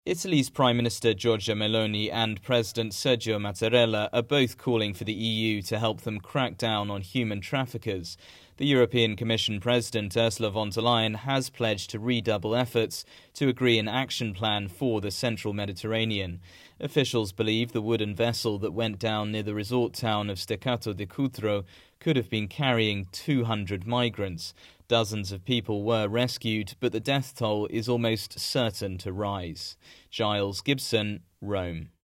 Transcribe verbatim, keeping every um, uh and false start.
Italy's Prime Minister Giorgia Meloni and President Sergio Mattarella are both calling for the E U to help them crack down on human traffickers. The European Commission President Ursula von der Leyen has pledged to redouble efforts to agree an action plan for the central Mediterranean. Officials believe the wooden vessel that went down near the resort town of Steccato di Cutro could have been carrying two hundred migrants. Dozens of people were rescued, but the death toll is almost certain to rise. Giles Gibson, Rome.